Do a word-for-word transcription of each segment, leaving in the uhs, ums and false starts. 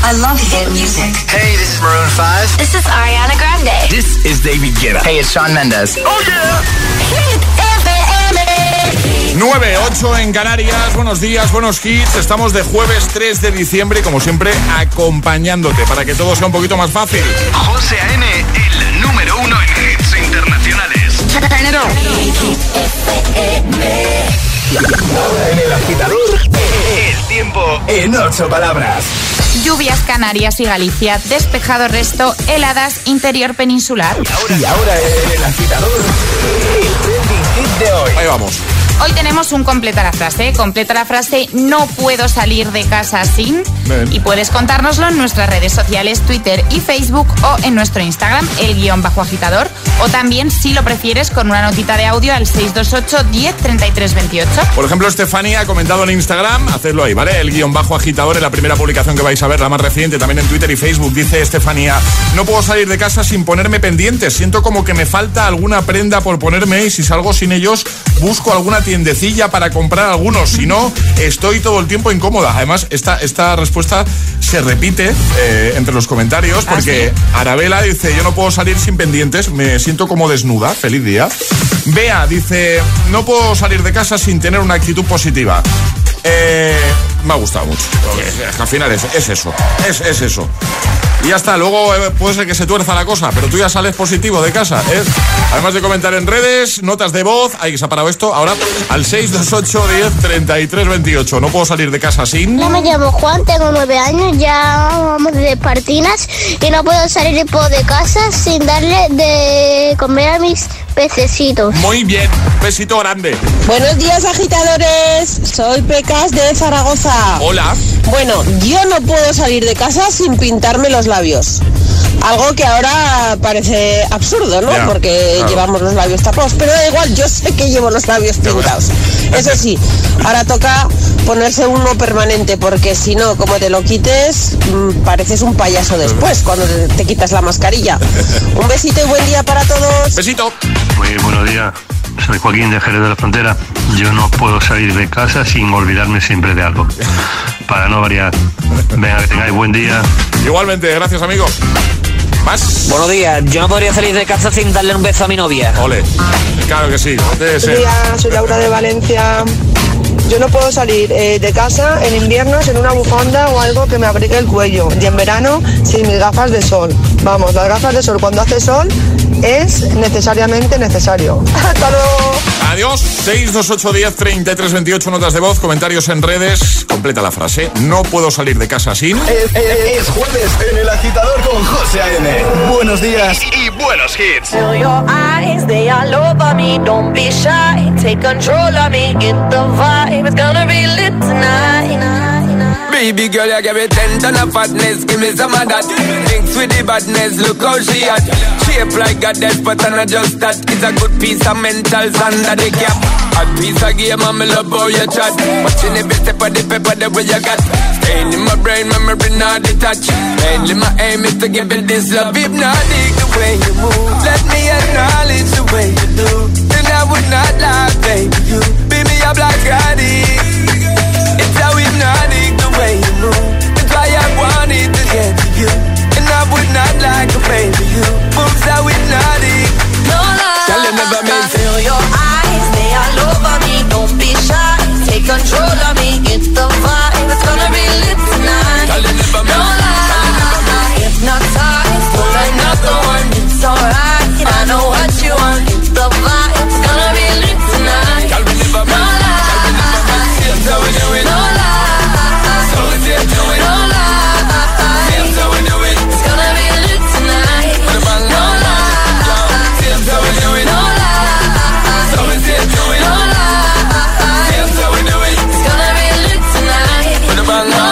I love hit music. Hey, this is Maroon five. This is Ariana Grande. This is David Guetta. Hey, it's Shawn Mendes. Oh yeah. Hit F M. nueve ocho en Canarias. Buenos días, buenos hits. Estamos de jueves tres de diciembre y como siempre acompañándote para que todo sea un poquito más fácil. José A M, el número uno en hits internacionales. Ahora en el agitador, el tiempo en ocho palabras. Lluvias Canarias y Galicia, despejado resto, heladas interior peninsular. Y ahora en el agitador, el trending hit de hoy. Ahí vamos. Hoy tenemos un completa la frase, completa la frase no puedo salir de casa sin. Bien. Y puedes contárnoslo en nuestras redes sociales, Twitter y Facebook o en nuestro Instagram, el guión bajo agitador, o también si lo prefieres con una notita de audio al seis dos ocho, diez, treinta y tres veintiocho. Por ejemplo, Estefanía ha comentado en Instagram, hacedlo ahí, ¿vale? El guión bajo agitador en la primera publicación que vais a ver, la más reciente, también en Twitter y Facebook. Dice Estefanía, no puedo salir de casa sin ponerme pendientes, siento como que me falta alguna prenda por ponerme y si salgo sin ellos busco alguna tiendecilla para comprar algunos, si no estoy todo el tiempo incómoda. Además, esta, esta respuesta se repite eh, entre los comentarios porque ¿Ah, sí? Arabela dice, yo no puedo salir sin pendientes, me siento como desnuda, feliz día. Bea dice, no puedo salir de casa sin tener una actitud positiva. Eh, me ha gustado mucho. Al final es, es eso, es, es eso. Y ya está, luego eh, puede ser que se tuerza la cosa, pero tú ya sales positivo de casa, ¿eh? Además de comentar en redes, notas de voz, ahí se ha parado esto, ahora al seis dos ocho, diez, treinta y tres veintiocho. No puedo salir de casa sin... Yo me llamo Juan, tengo nueve años, ya vamos de partinas y no puedo salir de casa sin darle de comer a mis pececitos. Muy bien, besito grande. Buenos días, agitadores, soy Pecas de Zaragoza. Hola. Bueno, yo no puedo salir de casa sin pintarme los labios. Algo que ahora parece absurdo, ¿no? Ya, Porque claro. llevamos los labios tapados. Pero da igual, yo sé que llevo los labios pintados. Eso sí, ahora toca ponerse uno permanente, porque si no, como te lo quites, mmm, pareces un payaso después, cuando te, te quitas la mascarilla. Un besito y buen día para todos. Besito. Muy buenos días. Soy Joaquín de Jerez de la Frontera. Yo no puedo salir de casa sin olvidarme siempre de algo. Para no variar. Venga, que tengáis buen día. Igualmente, gracias, amigo. Más. Buenos días. Yo no podría salir de casa sin darle un beso a mi novia. Ole. Claro que sí. Buenos días, soy Laura de Valencia. Yo no puedo salir eh, de casa en invierno sin una bufanda o algo que me abrigue el cuello. Y en verano sin mis gafas de sol. Vamos, las gafas de sol cuando hace sol es necesariamente necesario. Hasta luego. Adiós. seis dos ocho, diez, treinta y tres veintiocho, notas de voz, comentarios en redes. Completa la frase. No puedo salir de casa sin... Es, es, es jueves en El Agitador con José A M. Buenos días y, y buenos hits. Feel your eyes, they all over me. Don't be shy, take control of me. Get the vibe, it's gonna be lit tonight. Baby girl, you give me ten ton of fatness, give me some of that. Thinks with the badness, look how she at. Shape like a death, but I'm not just that. It's a good piece of mental under the cap. A piece of game, I'm love how you chat. Watching every step of the paper, the way you got. Staying in my brain, memory not detached. Mainly my aim is to give it this love. Hypnotic the way you move. Let me acknowledge the way you do. And I would not lie, baby, you be me a black addict. It's how hypnotic the way you move. That's why I wanted to get to you. And I would not like to baby you. Moves how hypnotic. No lie, tell you never mean. Feel your eyes, they all over me. Don't be shy, take control of me. Get the vibe, it's gonna be lit tonight. Tell you never mean. No lie, hypnotized, feel like not the one. It's alright, I know what you want. Get the vibe, it's gonna be lit tonight. Tell you never mean. No lie. So we do it. No lie. So we do it. No lie. So we do it. It's gonna be lit tonight. No lie. So we do it. No lie. So we do it. No lie. So we do it. It's gonna be lit tonight. No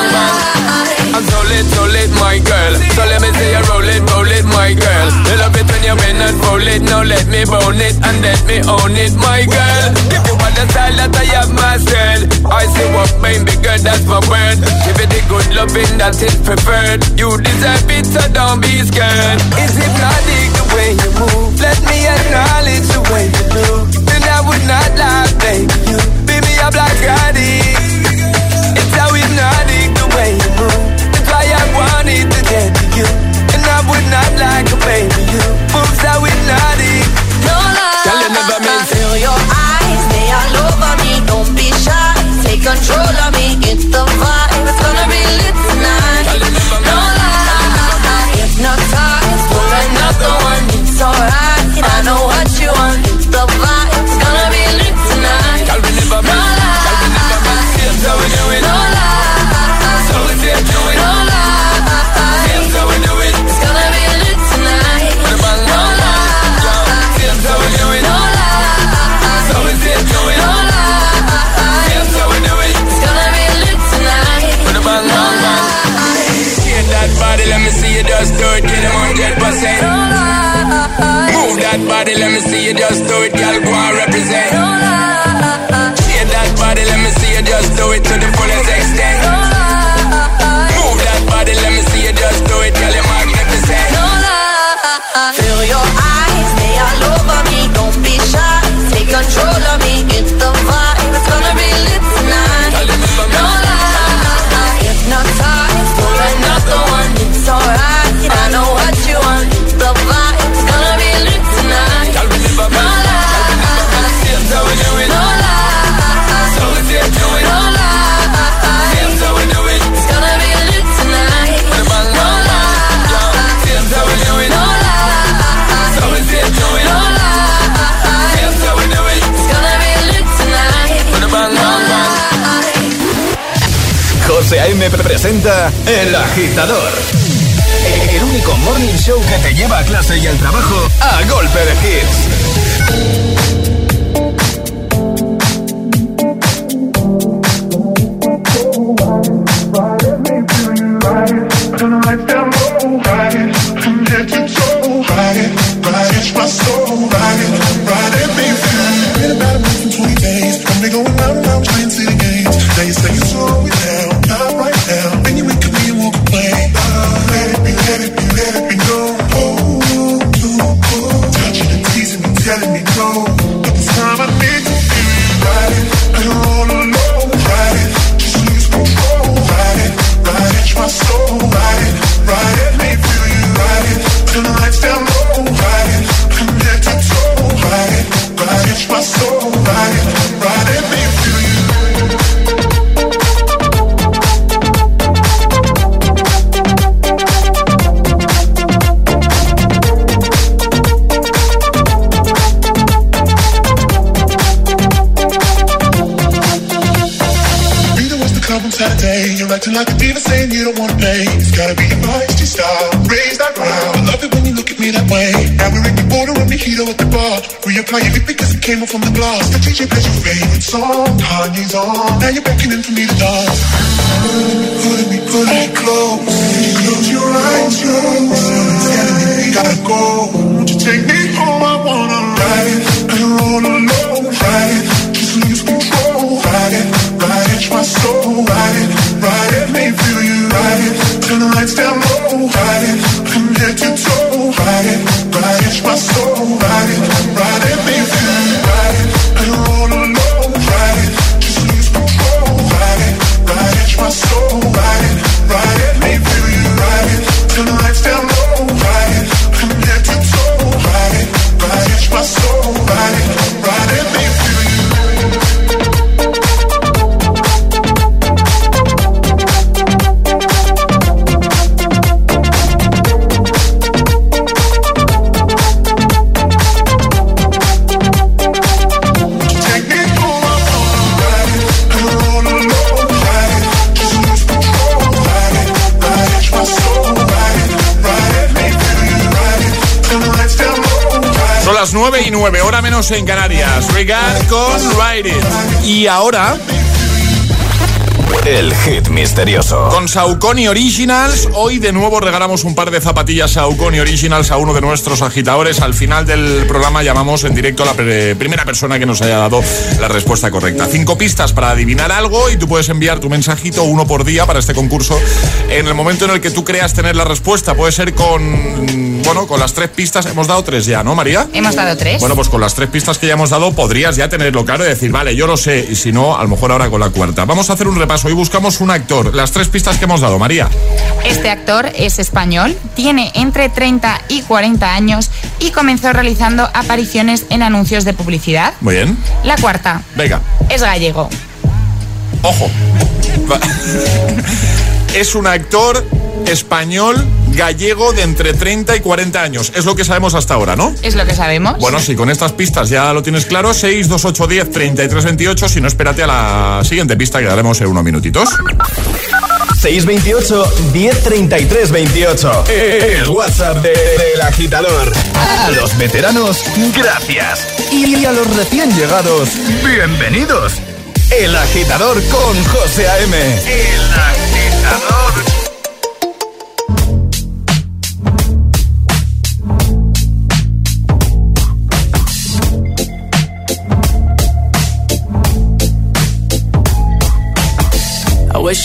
lie. I'm so lit, so lit, my girl. So let me see you roll it, roll it, my girl. You love it when you win and roll it. Now let me bone it and let me own it, my girl. Give you all the style that I have mastered. I say what baby girl, that's my word. Give it the good loving that is preferred. You deserve it, so don't be scared. It's hypnotic the way you move. Let me acknowledge the way you do. Then I would not lie, baby. You be me a black addict. It's how hypnotic the way you move. That's why I want it. just do it, get them one hundred percent. Move that body, let me see you just do it, girl, go and represent. Shake that body, let me see you just do it to the fullest extent. Move that body, let me see you just do it, girl, you're magnificent. Feel your eyes, they all over me. Don't be shy, take control of me. It's the vibe, it's gonna be lit tonight. No lie, hypnotized, pull another one. It's alright, I know what you want. It's the vibe, it's gonna be lit tonight. No lie, so we do it. no lie, So we say do it. no lie. So we do it. It's gonna be lit tonight. No lie, So we do it. no lie. So we say do it. No lie, So we do it. it's gonna be lit tonight. Put a bang, No bang, bang. lie. José A M presenta El Agitador. El único morning show que te lleva a clase y al trabajo a golpe de hits. Telling me no, but this time I need to feel ride it, I don't all alone, ride it, just lose control, ride it, ride it, my soul, ride it, ride it, let me feel you, ride it, turn the lights down low, ride it, from head to toe, ride it, ride it, my soul, ride it, ride it, let me feel you. Saturday, you're acting like a diva saying you don't wanna pay. It's gotta be your feisty style, raise that ground. I love it when you look at me that way. Now we're in the border on the heater at the bar. Reapply your lip because it came off from the glass. The D J plays your favorite song, Kanye's on. Now you're beckoning for me to dance. Pulling me, pulling me close. You close your eyes, close. It's telling me we gotta go. Won't you take me home? I wanna ride it, and roll alone, ride it. Just lose control, ride it, ride it, my soul, ride it, ride it, make me feel you, ride it, turn the lights down low, ride it, from head to toe, ride it, ride it, my soul, ride it, ride it, make me feel you, ride it, and roll alone, ride it, just lose control, ride it, ride it, my soul, ride it, ride it, make me feel you, ride it, turn the lights down low, ride it, from head to toe, ride it, ride it, my soul, ride it, ride it, make me feel you. Son las nueve y nueve, hora menos en Canarias. Regard con Ride It. Y ahora... El hit misterioso. Con Saucony Originals, hoy de nuevo regalamos un par de zapatillas Saucony Originals a uno de nuestros agitadores. Al final del programa llamamos en directo a la pre- primera persona que nos haya dado la respuesta correcta. Cinco pistas para adivinar algo y tú puedes enviar tu mensajito uno por día para este concurso en el momento en el que tú creas tener la respuesta. Puede ser con, bueno, con las tres pistas. Hemos dado tres ya, ¿no, María? Hemos dado tres. Bueno, pues con las tres pistas que ya hemos dado podrías ya tenerlo claro y decir, vale, yo lo sé. Y si no, a lo mejor ahora con la cuarta. Vamos a hacer un repaso. Hoy buscamos un actor. Las tres pistas que hemos dado, María. Este actor es español, tiene entre treinta y cuarenta años y comenzó realizando apariciones en anuncios de publicidad. Muy bien. La cuarta. Venga. Es gallego. Ojo. Es un actor español gallego de entre treinta y cuarenta años. Es lo que sabemos hasta ahora, ¿no? Es lo que sabemos. Bueno, sí, con estas pistas ya lo tienes claro. seis dos ocho diez treinta y tres veintiocho. Si no, espérate a la siguiente pista que daremos en unos minutitos. seis veintiocho diez treinta y tres veintiocho. El WhatsApp de, del agitador. A los veteranos, gracias. Y a los recién llegados, bienvenidos. El agitador con José A M. El agitador.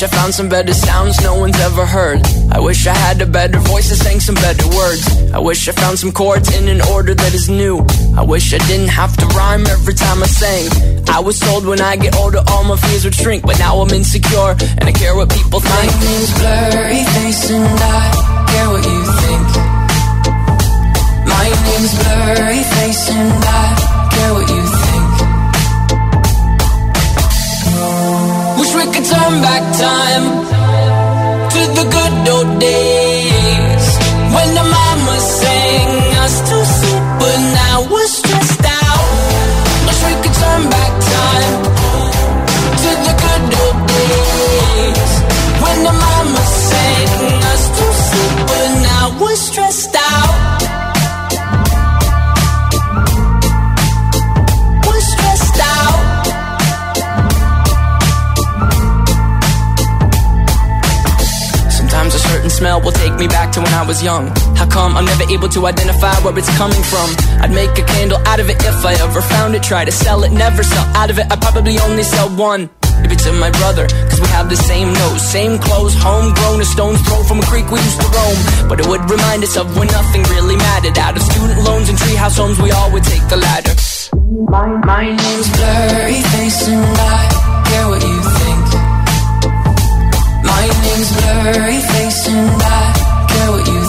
wish I found some better sounds no one's ever heard. I wish I had a better voice and sang some better words. I wish I found some chords in an order that is new. I wish I didn't have to rhyme every time I sang. I was told when I get older all my fears would shrink, but now I'm insecure and I care what people think. My name's Blurry Face and I care what you think. My name's Blurry Face and I care what you think. Wish we could turn back time to the good old days when the mama sang us to sleep, but now we're stressed out. Wish we could turn back time to the good old days when the mama sang us to sleep, but now we're stressed out. We're stressed out. Sometimes a certain smell will take me back to when I was young. How come I'm never able to identify where it's coming from? I'd make a candle out of it if I ever found it. Try to sell it, never sell out of it. I'd probably only sell one. Maybe to my brother, cause we have the same nose, same clothes, homegrown, a stone's throw from a creek we used to roam. But it would remind us of when nothing really mattered. Out of student loans and treehouse homes, we all would take the ladder. My, my name's Blurry Face and I care what you think. My name's Blurry Face and I care what you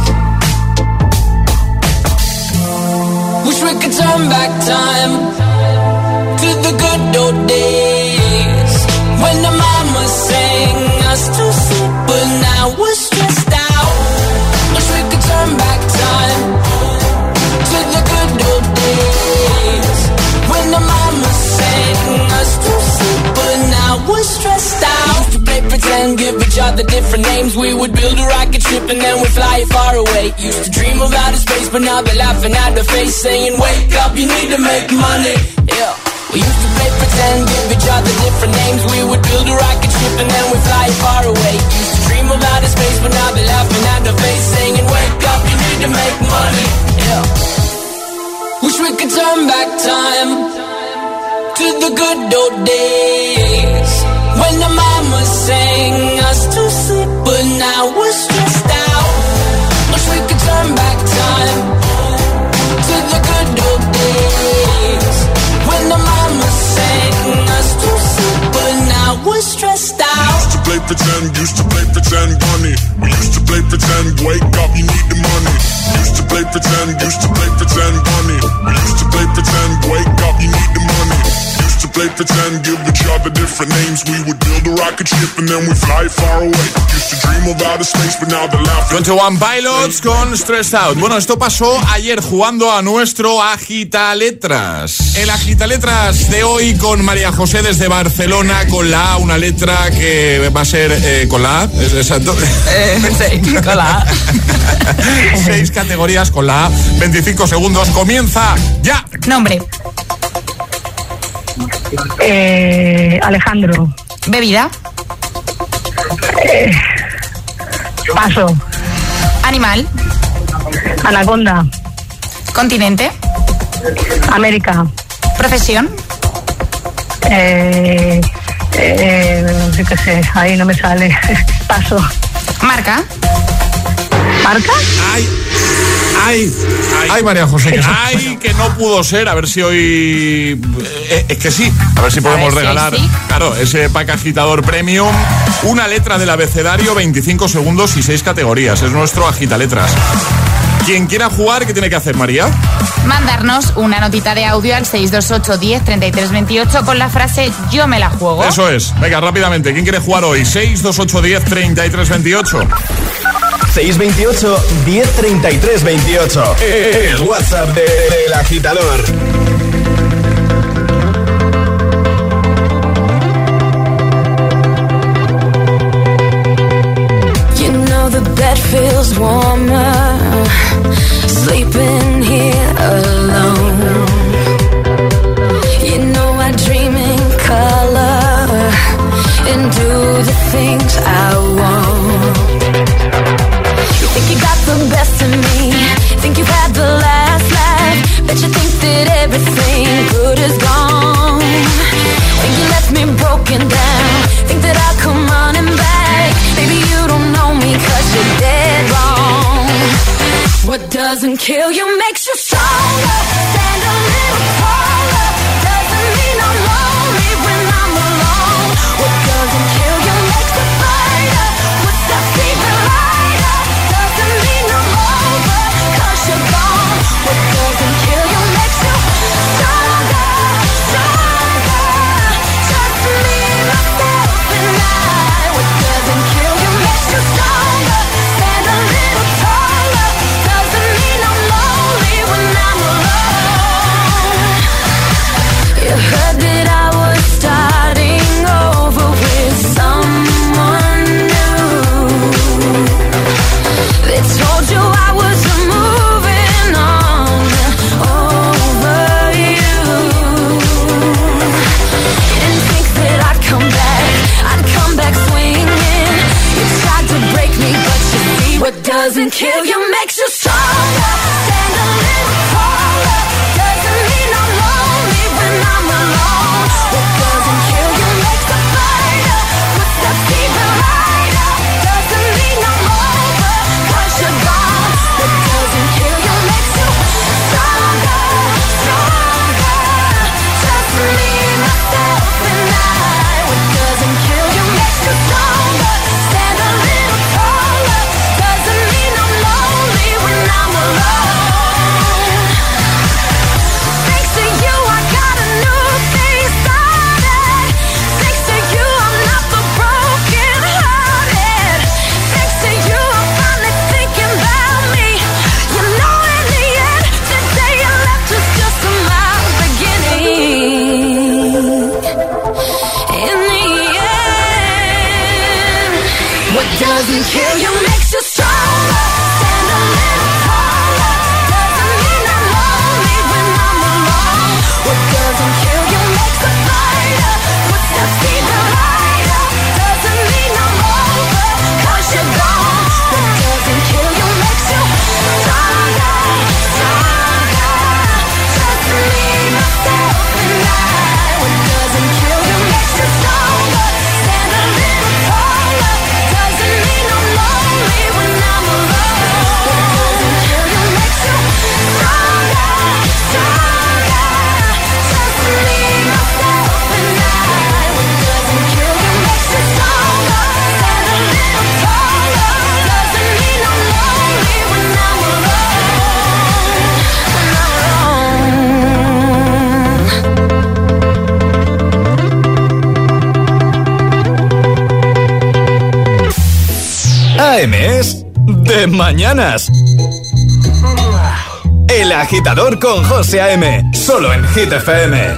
think. Wish we could turn back time to the good old days when the mama sang us to sleep, but now we're stressed out. Wish we could turn back time to the good old days when the mama sang us to sleep, but now we're stressed out. Used to play pretend, give each other different names. We would build a rocket ship and then we'd fly far away. Used to dream of outer space, but now they're laughing at the face, saying, wake up, you need to make money. Yeah. We used to play pretend, give each other different names. We would build a rocket ship and then we'd fly far away. Used to dream of outer space, but now they're laughing at the face, saying, wake up, you need to make money. Yeah. Wish we could turn back time to the good old days when the mama sang us to sleep, but now we're stressed out. Wish we could turn back time to the good old days when the mama sang us to sleep, but now we're stressed out. Used to play pretend, used to play pretend, bunny. We used to play pretend, wake up, you need the money. Used to play pretend, used to play pretend, bunny. We used to play pretend, wake up, you need the money. Used to play pretend, give each other different names. We would build a rocket ship and then we fly far away. Used to dream of outer space, but now they're laughing. twenty-one Pilots con Stressed Out. Bueno, esto pasó ayer jugando a nuestro Agitaletras. El Agitaletras de hoy con María José desde Barcelona, con la A, una letra que va a ser eh, con la A, ¿es exacto? Eh, sí, con la A. Seis categorías con la A, veinticinco segundos, comienza ya. Nombre. Eh, Alejandro. Bebida. Eh, paso. Animal. Anaconda. Continente. América. Profesión. Eh, eh, yo qué sé, ahí no me sale. Paso. Marca. ¿Marca? Ay, ay, ay, ay, María José, ay, que no pudo ser. A ver si hoy... Eh, es que sí, a ver si podemos ver si regalar, sí. claro, ese pack agitador premium, una letra del abecedario, veinticinco segundos y seis categorías. Es nuestro Agitaletras. Quien quiera jugar, ¿qué tiene que hacer, María? Mandarnos una notita de audio al seis dos ocho, diez, treinta y tres veintiocho con la frase yo me la juego. Eso es. Venga, rápidamente. ¿Quién quiere jugar hoy? seis dos ocho, diez, treinta y tres veintiocho. seis veintiocho, diez, treinta y tres veintiocho. El WhatsApp de, del Agitador. You know the bed feels warmer sleeping here alone. You know I dream in color and do the things I want. You think you got the best of me, think you've had the last laugh, bet you think that everything doesn't kill you makes you stronger. Stand a little taller. Doesn't mean I'm lonely when I'm alone. What doesn't kill you makes you fighter. Footsteps even lighter. Doesn't mean I'm over, 'cause you're gone. What doesn't kill you makes you stronger, stronger. Just me, myself, and I. What doesn't kill you makes you stronger. Stand a little taller. Doesn't mean I'm lonely when I'm alone. You heard that I was starting over with someone new. They told you I was moving on over you. Didn't think that I'd come back, I'd come back swinging. You tried to break me, but you see what doesn't kill you makes you stronger. Stand a little taller. Doesn't mean I'm lonely when I'm alone. What doesn't kill you makes a fighter. Footsteps even lighter. Doesn't mean I'm over, 'cause you're gone. What doesn't kill you makes you stronger, stronger. Just me, myself, and I. What doesn't kill you makes you stronger. Stand a little taller. Doesn't mean I'm lonely when I'm alone. Thanks to you, I got a new thing started. Thanks to you, I'm not the broken hearted. Thanks to you, I'm finally thinking about me. You know, in the end, the day you left was just my beginning. In the end, what doesn't kill you makes you stronger. Stand a little taller. Doesn't mean I'm lonely when I'm alone. What doesn't kill you makes a fighter. Footsteps even lighter. Doesn't mean I'm over, 'cause you're gone. What doesn't kill you makes you stronger, stronger. Just me, myself, and I. What doesn't kill you makes you stronger. Stand a little taller. Doesn't mean I'm lonely when I'm alone. What doesn't kill you makes you stronger, stronger. Just me, myself, and I. What doesn't kill you makes you stronger. Stand a little taller. Doesn't mean I'm lonely when I'm alone. When I'm A M es de mañanas. El Agitador con José A M. Solo en Hit F M.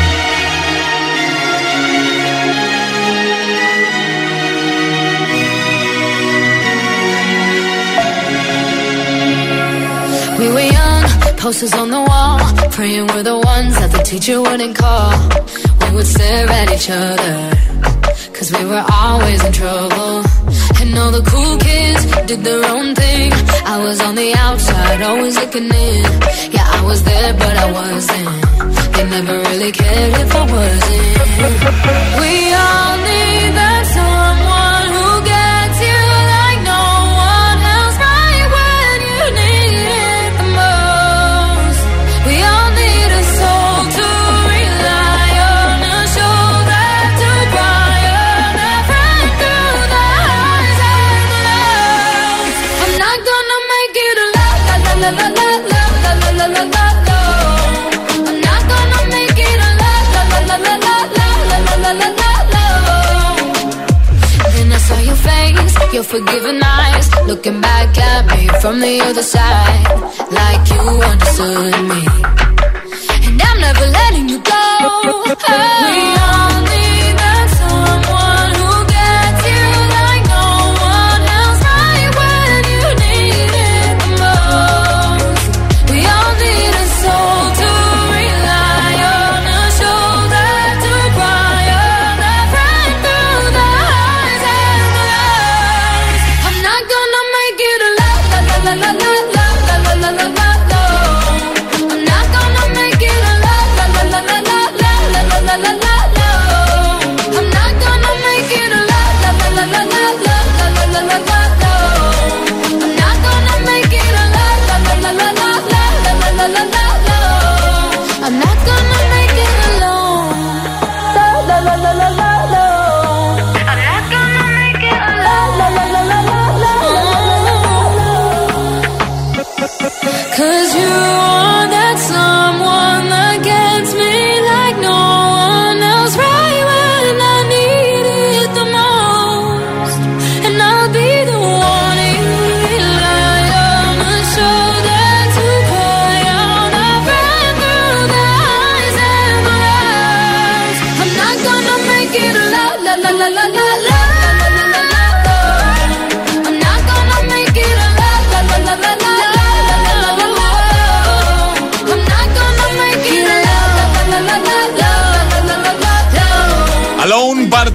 We were young, posters on the wall, praying we're the ones that the teacher wouldn't call. We would stare at each other, 'cause we were always in trouble. And all the cool kids did their own thing. I was on the outside, always looking in. Yeah, I was there, but I wasn't. They never really cared if I wasn't. We all need that someone who gets you like no one else, right when you need it the most. We all need a soul to rely on, a shoulder to cry on, a friend through the highs and the lows. I'm not gonna make it a la la la la la la la la la la la la. I'm not gonna make it a la la la la la la la la la la la la. Then I saw your face, your forgiving eyes, looking back at me from the other side, like you understood me. And I'm never letting you go. We all need that someone who gets you like no one else, right when you need it the most. We all need a soul to rely on, a shoulder to cry on, a friend through the highs and the lows. I'm not gonna make it a la la la la la la la la la la la la. I'm not gonna make it a la la la la la la la la la la la la. I'm not gonna make it a la la la la la la la la la la la la. I'm not gonna make it a la la la la la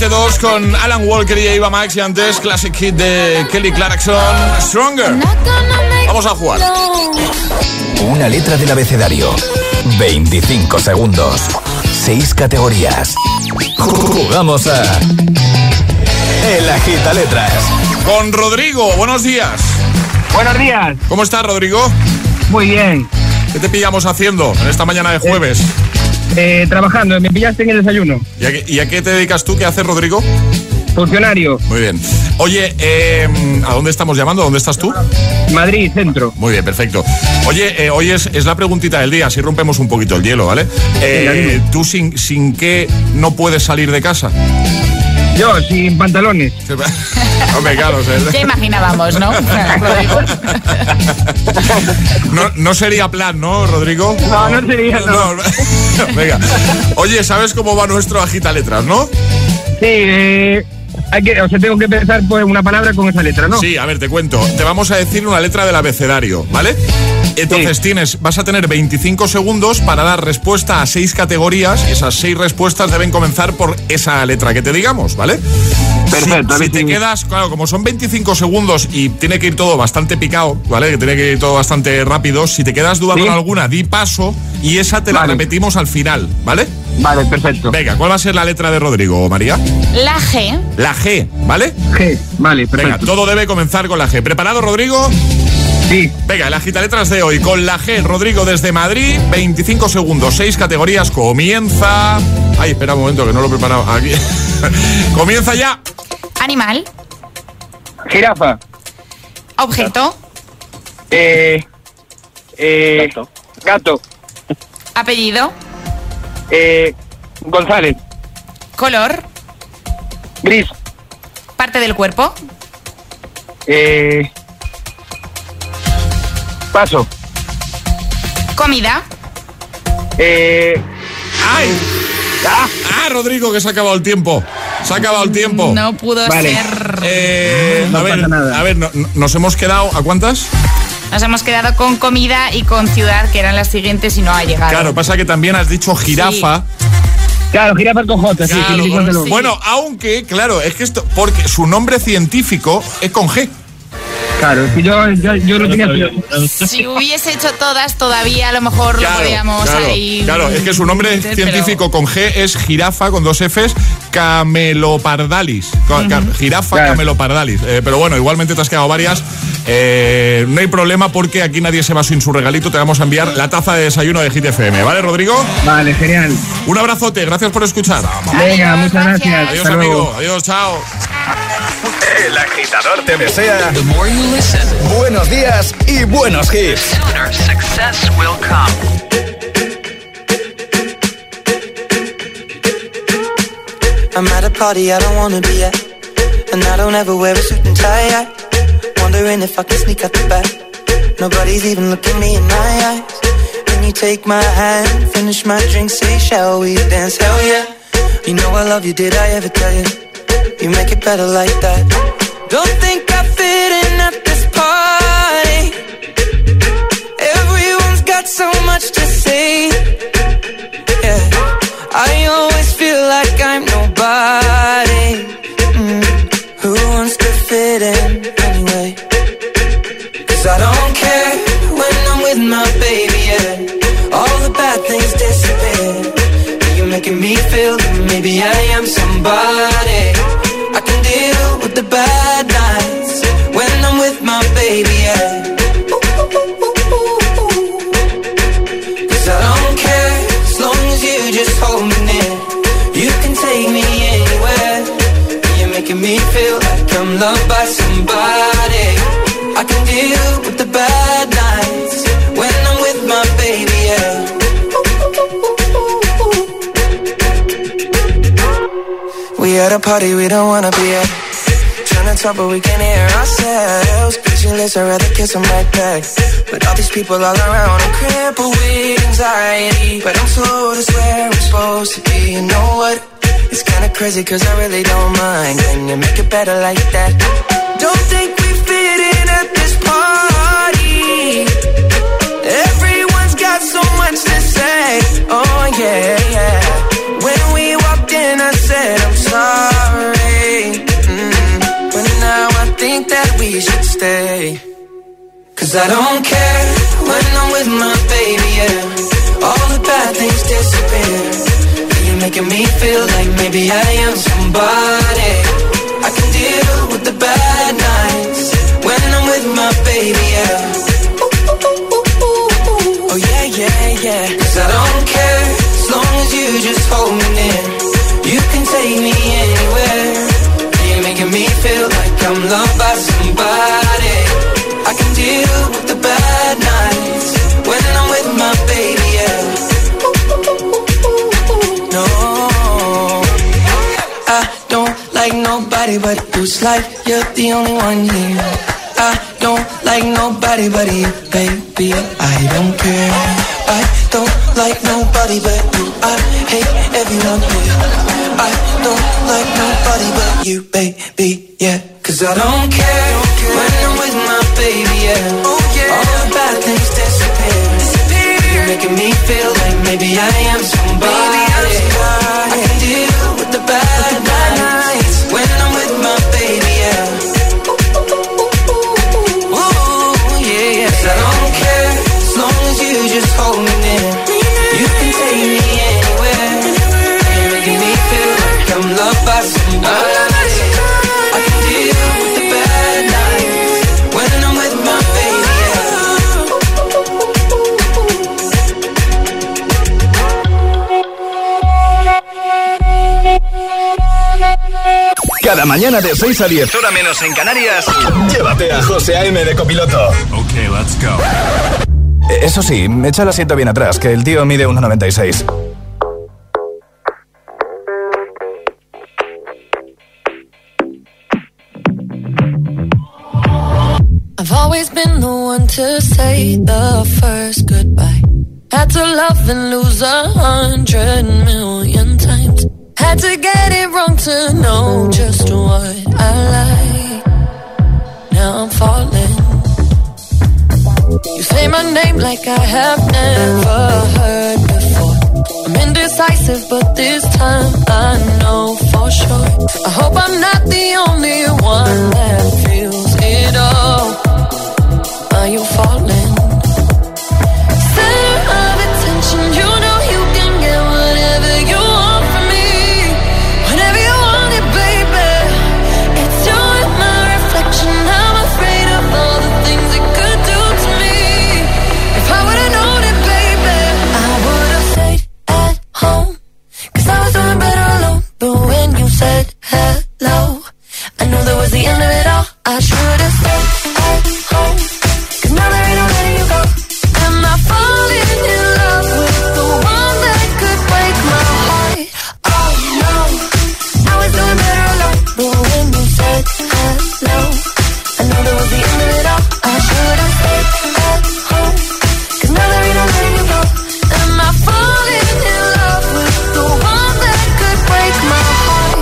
veinte dos con Alan Walker y Eva Max y antes Classic Hit de Kelly Clarkson, Stronger. Vamos a jugar. Una letra del abecedario, veinticinco segundos, seis categorías. Jugamos a El Agitaletras. Con Rodrigo, buenos días. Buenos días. ¿Cómo estás, Rodrigo? Muy bien. ¿Qué te pillamos haciendo en esta mañana de jueves? Eh, eh, trabajando, me pillaste en el desayuno. ¿Y a, qué, ¿Y a qué te dedicas tú? ¿Qué haces, Rodrigo? Funcionario. Muy bien. Oye, eh, ¿a dónde estamos llamando? ¿Dónde estás tú? Madrid, centro. Muy bien, perfecto. Oye, eh, hoy es, es la preguntita del día, así rompemos un poquito el hielo, ¿vale? Eh, ¿Tú sin, sin qué no puedes salir de casa? Yo, sin pantalones. Hombre, claro. Ya imaginábamos, ¿no? no? No sería plan, ¿no, Rodrigo? No, no sería, no. no. Venga. Oye, ¿sabes cómo va nuestro agitaletras, no? Sí, eh... Hay que, o sea, tengo que empezar por una palabra con esa letra, ¿no? Sí, a ver, te cuento. Te vamos a decir una letra del abecedario, ¿vale? Entonces sí. tienes, vas a tener veinticinco segundos para dar respuesta a seis categorías y esas seis respuestas deben comenzar por esa letra que te digamos, ¿vale? Perfecto. Si, si te quedas, claro, como son veinticinco segundos y tiene que ir todo bastante picado, ¿vale? Que tiene que ir todo bastante rápido. Si te quedas dudando ¿Sí? en alguna, di paso y esa te vale. la repetimos al final, ¿vale? Vale, perfecto. Venga, ¿cuál va a ser la letra de Rodrigo, María? La G. La G, ¿vale? G, vale, perfecto. Venga, todo debe comenzar con la G. ¿Preparado, Rodrigo? Sí. Venga, el agitaletras de hoy con la G, Rodrigo desde Madrid, veinticinco segundos, seis categorías, comienza... Ay, espera un momento que no lo he preparado aquí. Comienza ya. Animal. Jirafa. Objeto. Eh... Eh... Gato. Gato. Apellido. Eh... González. Color. Gris. Parte del cuerpo. Eh... Paso. Comida. Eh... ¡Ay! ¡Ah! ¡Ah, Rodrigo, que se ha acabado el tiempo! Se ha acabado el tiempo. No pudo vale. ser. Eh, no a ver, nada. a ver, no, nos hemos quedado... ¿A cuántas? Nos hemos quedado con comida y con ciudad, que eran las siguientes y no ha llegado. Claro, pasa que también has dicho jirafa. Sí. Claro, jirafa con J, sí, claro, sí, con, sí. Bueno, aunque, claro, es que esto... Porque su nombre científico es con G. Claro, es que yo, yo, yo lo tenía... Si hubiese hecho todas, todavía a lo mejor claro, lo podíamos claro, ahí... Claro, es que su nombre pero... científico con G es jirafa, con dos Fs, camelopardalis. Uh-huh. Jirafa claro. camelopardalis. Eh, pero bueno, igualmente te has quedado varias. Eh, no hay problema porque aquí nadie se va sin su regalito. Te vamos a enviar la taza de desayuno de Hit F M. ¿Vale, Rodrigo? Vale, genial. Un abrazote, gracias por escuchar. Venga, muchas gracias. Adiós, Hasta amigo. luego. Adiós, chao. El agitador te desea buenos días y buenos hits. Sooner success will come. I'm at a party I don't wanna be at, and I don't ever wear a suit and tie. I wondering if I can sneak out the back. Nobody's even looking me in my eyes. Can you take my hand, finish my drink, say shall we dance? Hell yeah. You know I love you, did I ever tell you? You make it better like that. Don't think I fit in at this party. Everyone's got so much to say. Yeah, I always feel like I'm nobody. Mm. Who wants to fit in anyway? Cause I don't care when I'm with my baby, yeah. All the bad things disappear. You're making me feel that maybe I am somebody. I can deal with the bad nights when I'm with my baby, yeah. Cause I don't care as long as you just hold me near. You can take me anywhere. You're making me feel like I'm loved by somebody. I can deal with the bad nights when I'm with my baby, yeah. We at a party we don't wanna be at. Tryna talk but we can't hear ourselves. Pictureless, I'd rather kiss them right back. But all these people all around, I'm crippled with anxiety. But I'm told it's where I'm supposed to be. You know what? It's kinda crazy cause I really don't mind. Can you make it better like that? Don't think we fit in at this party. Everyone's got so much to say. Oh yeah, yeah. When we walked in I said I'm sorry. Cause I don't care when I'm with my baby, yeah. All the bad things disappear. You're making me feel like maybe I am somebody. I can deal with the bad nights when I'm with my baby, yeah. Oh yeah, yeah, yeah. Cause I don't care as long as you just hold me near. You can take me anywhere. You're making me feel like I'm loved by somebody. I can deal with the bad nights when I'm with my baby, yeah. No, I don't like nobody but you. It's like you're the only one here. I don't like nobody but you, baby. I don't care. I don't like nobody but you. I hate everyone here. I don't like nobody but you, baby, yeah. Cause I don't care when I'm with my baby, yeah. Oh, yeah. All the bad things disappear. disappear. You're making me feel like maybe I am somebody. Maybe I'm somebody. I can deal with the bad, with the bad nights when I'm with my baby, yeah. Ooh, yeah, yeah. Cause I don't care as long as you just hold me near. You can take me anywhere. You're making me feel like I'm loved by somebody. Cada mañana de seis a diez, hora menos en Canarias, llévate a José A M de copiloto. Ok, let's go. Eso sí, echa el asiento bien atrás, que el tío mide uno noventa y seis. I've always been the one to say the first goodbye. Had to love and lose a hundred million times. Had to get it wrong to know just what I like. Now I'm falling. You say my name like I have never heard before. I'm indecisive, but this time I know for sure. I hope I'm not the only one that feels it all. Are you falling? Center of attention, you know you can get whatever you want from me. Whenever you want it, baby. It's you and my reflection. I'm afraid of all the things it could do to me. If I would've known it, baby, I would've stayed at home. Cause I was doing better alone. But when you said hello, I knew that was the end of it all. I should've stayed at home. Cause now there ain't no letting you go. Am I falling in love with the one that could break my heart? Oh no, I was doing better alone. But when you said hello, I know that was the end of it all. I should've stayed at home. Cause now there ain't no letting you go. Am I falling in love with the one that could break my heart?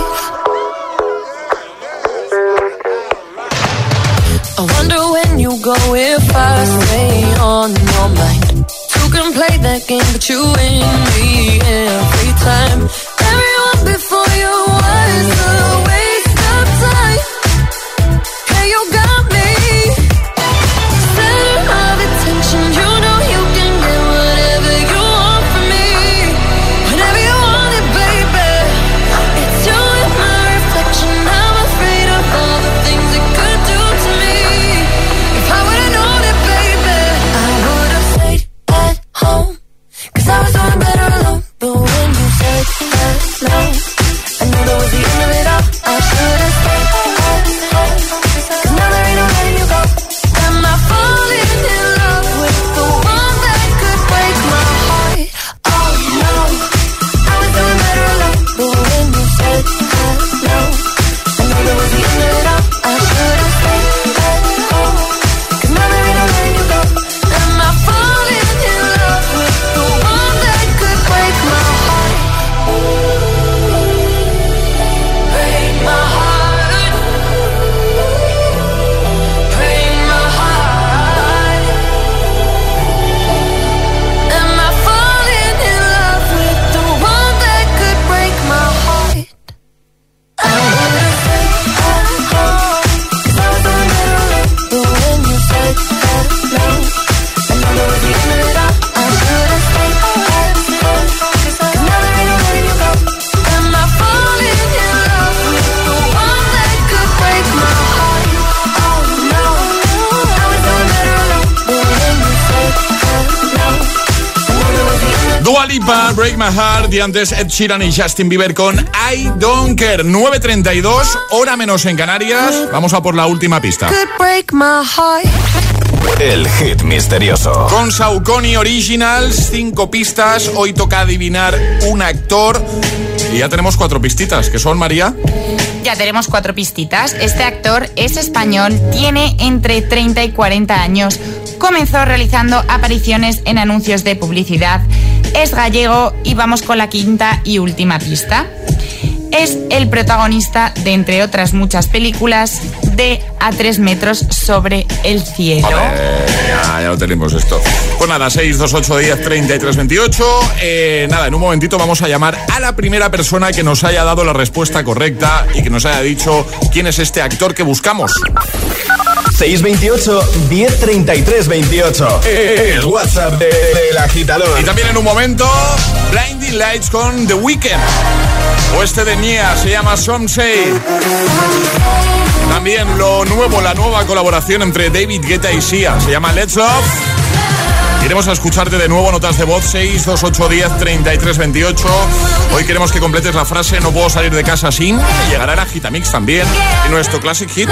I wonder when you go if I stay on your mind. Two can play that game, but you win me every time. Everyone before you was a waste of time. Hey, you got me. Center of attention, you know you can get whatever you want from me. Whenever you want it, baby. It's you and my reflection. I'm afraid of all the things it could do to me. If I would've known it, baby, I would've stayed at home. Cause I was doing better alone. But when you said hello, I knew that was the end of it all. I should've stayed at home. Cause now there ain't no letting you go. Am I falling in love with the one that could break my heart? Oh no, I was doing better alone. But when you said hello, I knew that was the end of it all. I should've stayed at home. Cause now there ain't no letting you go. Am I falling in love with the one that could break my heart? Break my heart. Break my heart. Am I falling in love with the one that could break my heart? I would've stayed at home. Cause I was doing better alone. But when you said hello, Dua Lipa, Break My Heart, y antes Ed Sheeran y Justin Bieber con I Don't Care. nueve treinta y dos, hora menos en Canarias. Vamos a por la última pista. El hit misterioso. Con Saucony Originals, cinco pistas. Hoy toca adivinar un actor. Y ya tenemos cuatro pistitas, que son, María. Ya tenemos cuatro pistitas. Este actor es español, tiene entre treinta y cuarenta años. Comenzó realizando apariciones en anuncios de publicidad. Es gallego y vamos con la quinta y última pista. Es el protagonista de, entre otras muchas películas, de A tres metros sobre el cielo. Joder, ya, ya lo tenemos esto. Pues nada, seis dos ocho diez treinta y tres veintiocho. Eh, nada, en un momentito vamos a llamar a la primera persona que nos haya dado la respuesta correcta y que nos haya dicho quién es este actor que buscamos. seis veintiocho, diez treinta y tres veintiocho. El WhatsApp de, del agitador. Y también en un momento, Blinding Lights con The Weeknd. O este de Nia, se llama Some Say. También lo nuevo, la nueva colaboración entre David Guetta y Sia. Se llama Let's Love. Queremos escucharte de nuevo, notas de voz seis dos ocho diez treinta y tres veintiocho. Hoy queremos que completes la frase no puedo salir de casa sin. Llegará el Agitamix también en nuestro Classic Hit.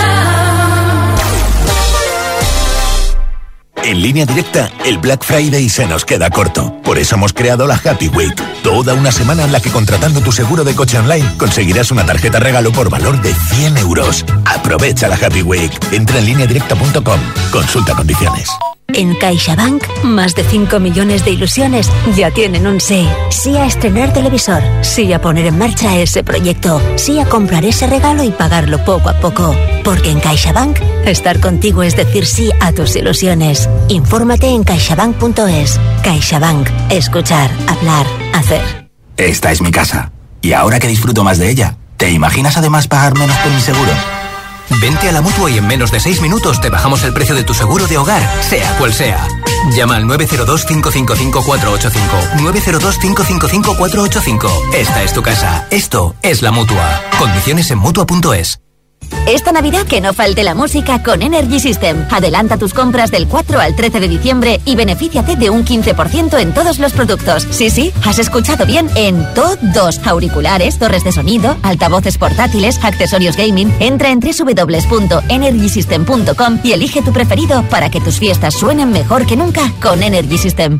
En Línea Directa, el Black Friday se nos queda corto. Por eso hemos creado la Happy Week. Toda una semana en la que contratando tu seguro de coche online conseguirás una tarjeta regalo por valor de cien euros. Aprovecha la Happy Week. Entra en línea directa punto com. Consulta condiciones. En CaixaBank, más de cinco millones de ilusiones ya tienen un sí. Sí a estrenar televisor, sí a poner en marcha ese proyecto, sí a comprar ese regalo y pagarlo poco a poco. Porque en CaixaBank, estar contigo es decir sí a tus ilusiones. Infórmate en caixabank punto es. CaixaBank. Escuchar, hablar, hacer. Esta es mi casa. Y ahora que disfruto más de ella, ¿te imaginas además pagar menos por mi seguro? Vente a la Mutua y en menos de seis minutos te bajamos el precio de tu seguro de hogar, sea cual sea. Llama al nueve cero dos, cinco cinco cinco, cuatro ocho cinco. nueve cero dos, cinco cinco cinco, cuatro ocho cinco. Esta es tu casa. Esto es la Mutua. Condiciones en Mutua punto es. Esta Navidad que no falte la música con Energy System. Adelanta tus compras del cuatro al trece de diciembre y benefíciate de un quince por ciento en todos los productos. Sí, sí, has escuchado bien, en todos. Auriculares, torres de sonido, altavoces portátiles, accesorios gaming. Entra en doble u doble u doble u punto energy system punto com y elige tu preferido para que tus fiestas suenen mejor que nunca con Energy System.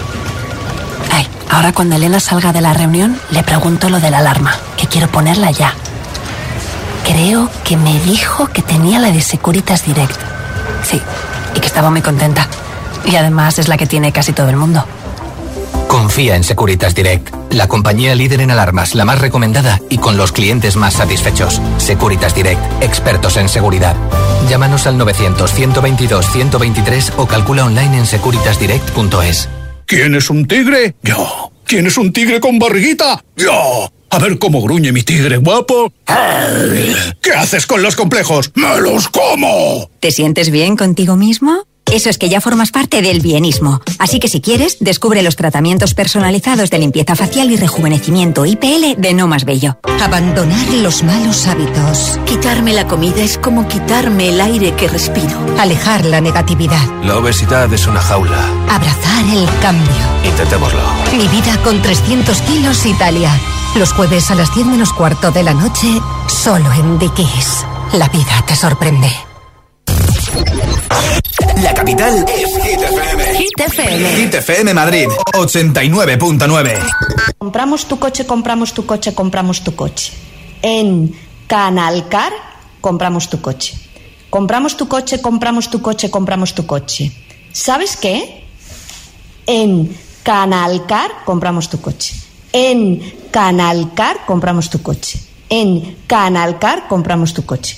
Ay, ahora cuando Elena salga de la reunión le pregunto lo de la alarma, que quiero ponerla ya. Creo que me dijo que tenía la de Securitas Direct. Sí, y que estaba muy contenta. Y además es la que tiene casi todo el mundo. Confía en Securitas Direct, la compañía líder en alarmas, la más recomendada y con los clientes más satisfechos. Securitas Direct, expertos en seguridad. Llámanos al novecientos, ciento veintidós, ciento veintitrés o calcula online en securitas direct punto es. ¿Quién es un tigre? Yo. ¿Quién es un tigre con barriguita? Yo. A ver cómo gruñe mi tigre guapo. ¿Qué haces con los complejos? ¡Me los como! ¿Te sientes bien contigo mismo? Eso es que ya formas parte del bienismo. Así que si quieres, descubre los tratamientos personalizados de limpieza facial y rejuvenecimiento I P L de No Más Bello. Abandonar los malos hábitos. Quitarme la comida es como quitarme el aire que respiro. Alejar la negatividad. La obesidad es una jaula. Abrazar el cambio. Intentémoslo. Mi vida con trescientos kilos Italia. Los jueves a las diez menos cuarto de la noche, solo en Dickies. La vida te sorprende. La capital es Hit F M. Hit F M. Hit F M Madrid, ochenta y nueve punto nueve. Compramos tu coche, compramos tu coche, compramos tu coche. En Canalcar, compramos tu coche. Compramos tu coche, compramos tu coche, compramos tu coche. ¿Sabes qué? En Canalcar, compramos tu coche. En Canalcar compramos tu coche. En Canalcar compramos tu coche.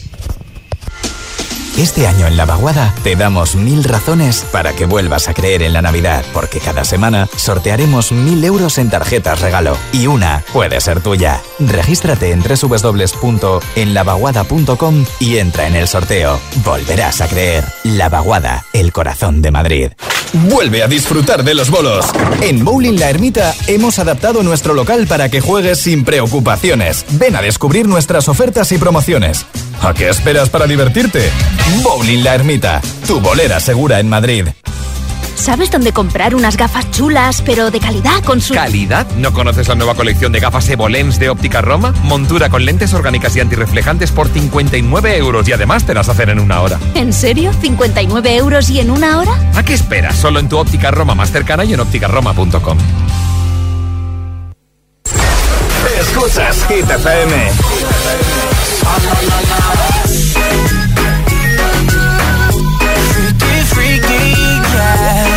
Este año en La Vaguada te damos mil razones para que vuelvas a creer en la Navidad, porque cada semana sortearemos mil euros en tarjetas regalo y una puede ser tuya. Regístrate en doble u doble u doble u punto en la vaguada punto com y entra en el sorteo. Volverás a creer. La Vaguada, el corazón de Madrid. Vuelve a disfrutar de los bolos. En Bowling La Ermita hemos adaptado nuestro local para que juegues sin preocupaciones. Ven a descubrir nuestras ofertas y promociones. ¿A qué esperas para divertirte? Bowling La Ermita, tu bolera segura en Madrid. ¿Sabes dónde comprar unas gafas chulas, pero de calidad con su... ¿Calidad? ¿No conoces la nueva colección de gafas Evolens de Óptica Roma? Montura con lentes orgánicas y antirreflejantes por cincuenta y nueve euros y además te las hacen en una hora. ¿En serio? ¿cincuenta y nueve euros y en una hora? ¿A qué esperas? Solo en tu Óptica Roma más cercana y en óptica roma punto com. Escuchas Hit F M. Freaky, freaky, yeah.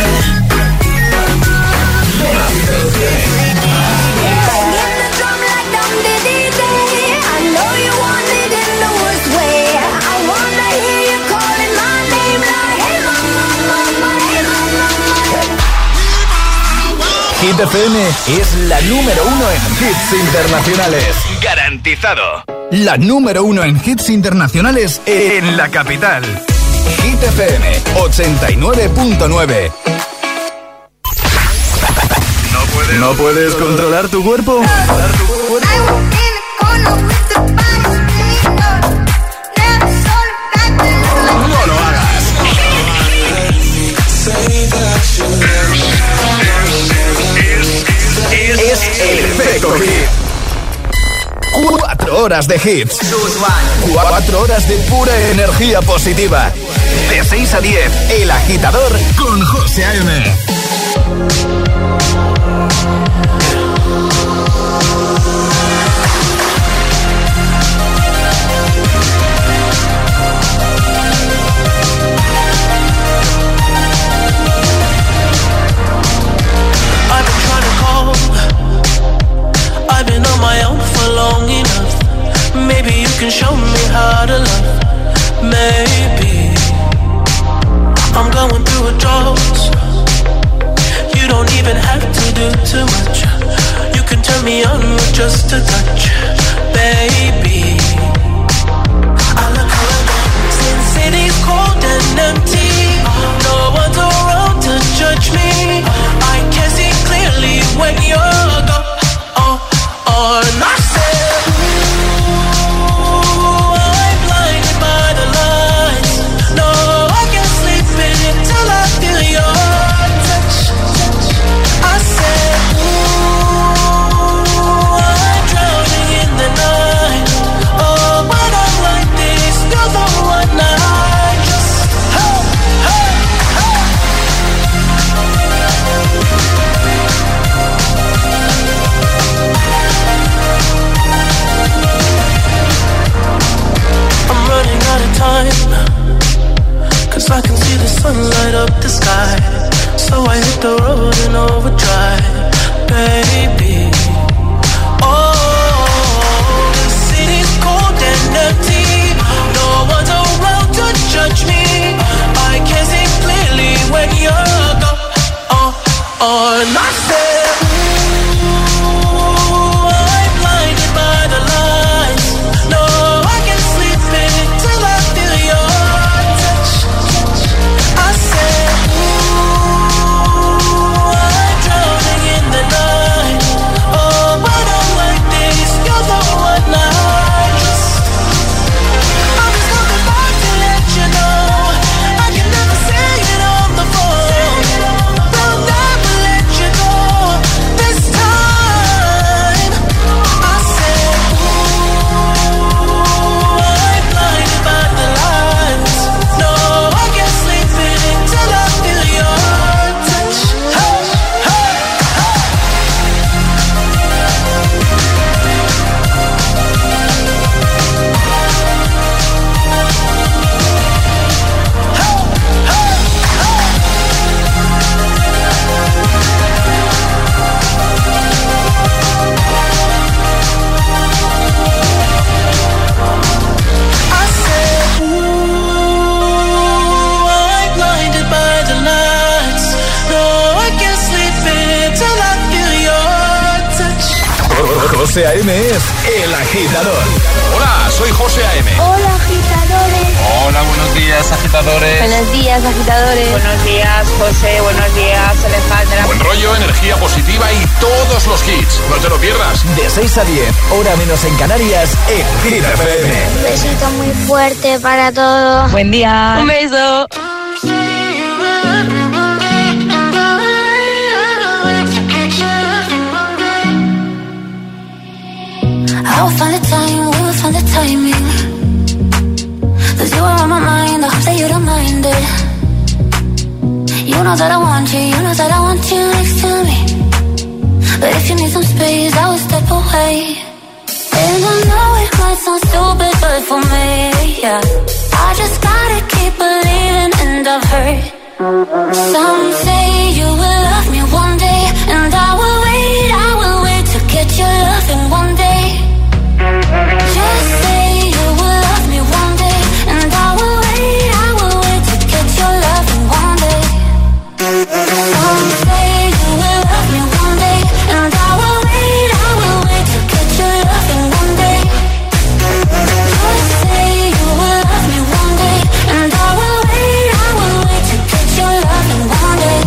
Hit F M es la número uno en hits internacionales. ¡Garantizado! La número uno en hits internacionales en la capital. Hit F M ochenta y nueve punto nueve. ¿No puedes, ¿No puedes controlar tu cuerpo? No lo hagas. Es el efecto hit. Cuatro horas de hits. Cuatro horas de pura energía positiva. De seis a diez, El Agitador con José A M. I've been on my own for long enough. Maybe you can show me how to love. Maybe I'm going through a drought. You don't even have to do too much. You can turn me on with just a touch, baby. I look around, since city's cold and empty. No one's around to judge me. I can see clearly when you're gone. And I said, ooh, I'm blinded by the lights. No, I can't sleep until I feel your touch. I said, ooh, I'm drowning in the night. Oh, when I'm like this, you're the one I just, hey, hey, hey. I'm running out of time, 'cause I can see the sun light up the sky. So I hit the road in overdrive, baby. Oh, the city's cold and empty. No one's around to judge me. I can see clearly when you're gone. Oh, oh, and I said, ooh, I'm blinded by the lights. No, I can't sleep until I feel your touch. I said, ooh, I'm drowning in the night. Oh, when I'm like this, you're the one I just. I'm just coming back to let you know. I can never say it on the phone. I'll never let you go this time. I said, ooh, I'm blinded by the lights. No, I can't sleep until I feel your touch. Hey, hey, hey. I said, ooh, I'm blinded by the lights. No, I can't sleep until I feel your touch. José A M es El Agitador. Hola, soy José A M. Hola, agitadores. Hola, buenos días, agitadores. Buenos días, agitadores. Buenos días, José. Buenos días, Alejandra. Buen rollo, energía positiva y todos los hits. No te lo pierdas. De seis a diez, hora menos en Canarias, en Hit F M. Un besito muy fuerte para todos. Buen día. Un beso. I will find the time, we will find the timing. Cause you are on my mind, I hope that you don't mind it. You know that I want you, you know that I want you next to me. But if you need some space, I will step away. And I know it might sound stupid, but for me, yeah, I just gotta keep believing, and I've heard some say you will love me one day, and I will wait, I will wait to get your loving one day. Just say you will love me one day, and I will wait, I will wait to get your loving one day. Some say you will love me one day, and I will wait, I will wait to get your loving one day. Just say you will love me one day, and I will wait, I will wait to get your loving one day.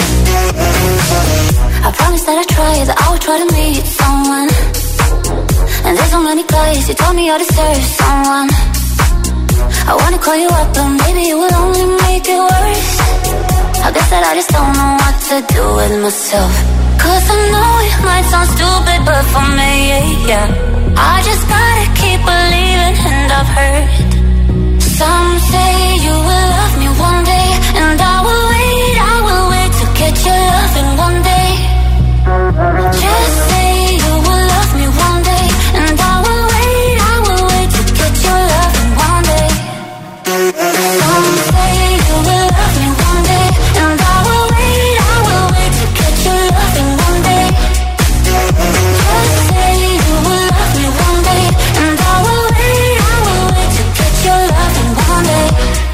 I promise that I try, that I will try to meet someone. And there's so many guys, you told me I deserve someone. I wanna call you up, but maybe it will only make it worse. I guess that I just don't know what to do with myself. Cause I know it might sound stupid, but for me, yeah, I just gotta keep believing, and I've heard some say you will love me one day, and I will wait, I will wait to get your loving one day. Just say you will love me one day, and I will wait, I will wait to get your loving one day. Some say you will love me one day, and I will wait, I will wait to get your loving one day. Just say you will love me one day, and I will wait, I will wait to get your loving one day.